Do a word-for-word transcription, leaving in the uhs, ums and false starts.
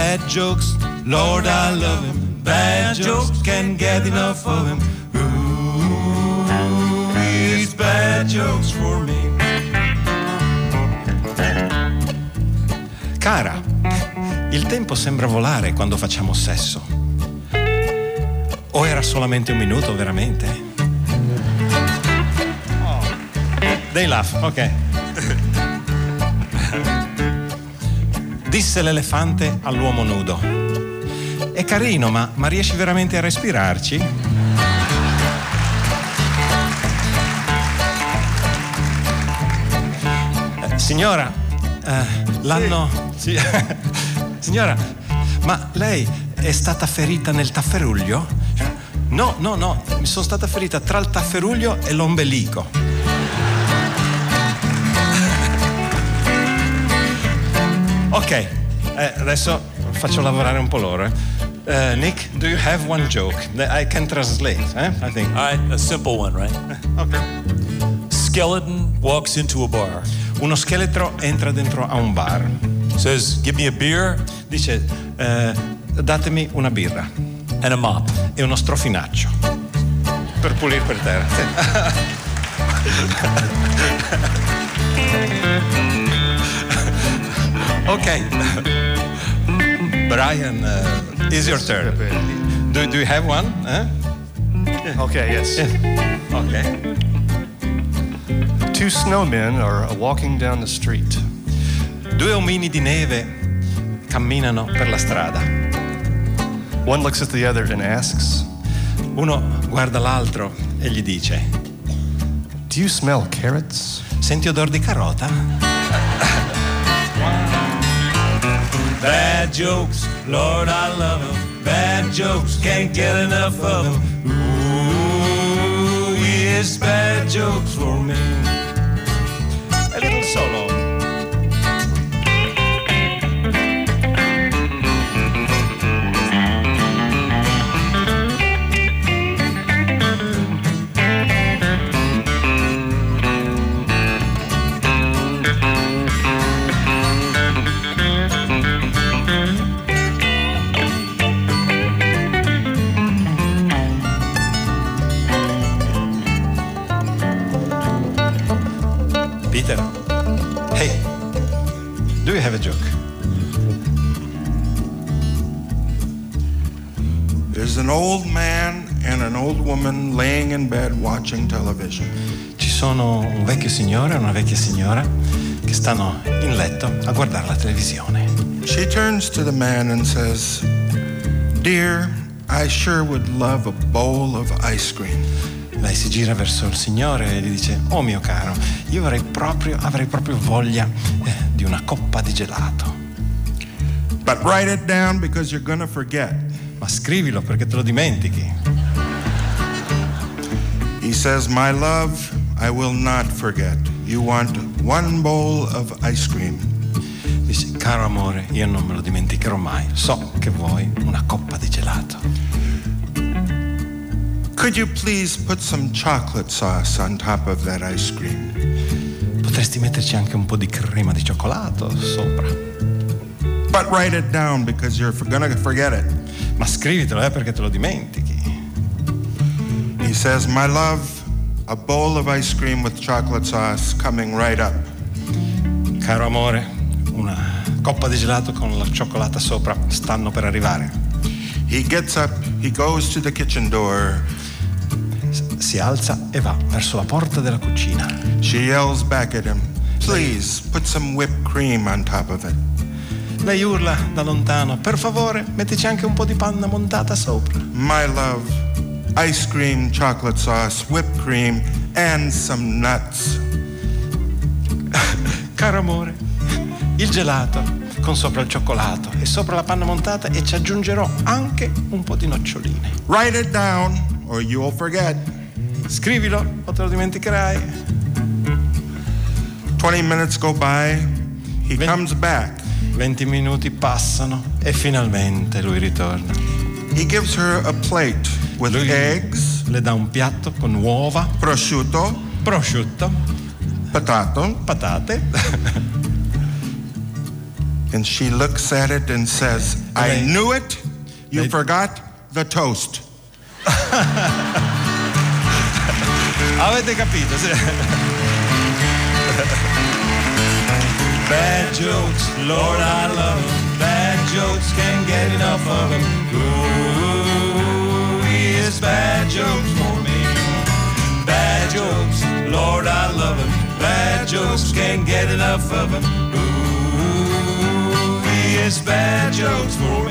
bad jokes, Lord, I love him. Bad jokes, can't get enough of him. Ooh, these bad jokes for me. Cara, il tempo sembra volare quando facciamo sesso. O era solamente un minuto, veramente? Oh. They laugh, ok. Disse l'elefante all'uomo nudo: è carino, ma, ma riesci veramente a respirarci? Eh, signora, eh, l'hanno... Sì. Signora, ma lei è stata ferita nel tafferuglio? No, no, no, mi sono stata ferita tra il tafferuglio e l'ombelico. Ok, eh, adesso faccio lavorare un po' loro. Eh. Uh, Nick, do you have one joke that I can translate? Eh? I think. All right, a simple one, right? Ok. Skeleton walks into a bar. Uno scheletro entra dentro a un bar. Says, give me a beer. Dice, eh, datemi una birra. And a mop. E uno strofinaccio. Per pulire per terra. Sì. Ok. Brian, uh, is your turn. Do, do you have one? Eh? Yeah. Okay, yes. Yeah. Okay. Two snowmen are walking down the street. Due omini di neve camminano per la strada. One looks at the other and asks, uno guarda l'altro e gli dice, do you smell carrots? Senti odor di carota? Bad jokes, Lord, I love them. Bad jokes, can't get enough of them. Ooh, yes, bad jokes for me. A little solo. Peter, hey, do you have a joke? There's an old man and an old woman laying in bed watching television. Ci sono un vecchio signore e una vecchia signora che stanno in letto a guardare la televisione. She turns to the man and says, Dear, I sure would love a bowl of ice cream. Lei si gira verso il signore e gli dice, oh mio caro, io avrei proprio, avrei proprio voglia eh, di una coppa di gelato. But write it down because you're gonna forget. Ma scrivilo perché te lo dimentichi. He says, my love, I will not forget. You want one bowl of ice cream. Dice, caro amore, io non me lo dimenticherò mai. So che vuoi una coppa di gelato. Could you please put some chocolate sauce on top of that ice cream? Potresti metterci anche un po' di crema di cioccolato sopra. But write it down because you're gonna forget it. Ma scrivitelo, eh, perché te lo dimentichi. He says, my love, a bowl of ice cream with chocolate sauce coming right up. Caro amore, una coppa di gelato con la cioccolata sopra stanno per arrivare. He gets up, he goes to the kitchen door. Si alza e va verso la porta della cucina. She yells back at him, please put some whipped cream on top of it. Lei urla da lontano, per favore, mettici anche un po' di panna montata sopra. My love, ice cream, chocolate sauce, whipped cream, and some nuts. Caro amore, il gelato con sopra il cioccolato e sopra la panna montata e ci aggiungerò anche un po' di noccioline. Write it down or you'll forget. Scrivilo o te lo dimenticherai. Twenty minutes go by, he Ven- comes back. Venti minuti passano e finalmente lui ritorna. He gives her a plate with Lui eggs, le dà un piatto con uova, prosciutto, prosciutto, potato, patate And she looks at it and says, I Lei- knew it. You Lei- forgot the toast. Avete capito? Sì. Bad jokes, Lord, I love 'em. Bad jokes, can't get enough of 'em. Ooh, yes, bad jokes for me. Bad jokes, Lord, I love 'em. Bad jokes, can't get enough of 'em. Ooh, yes, bad jokes for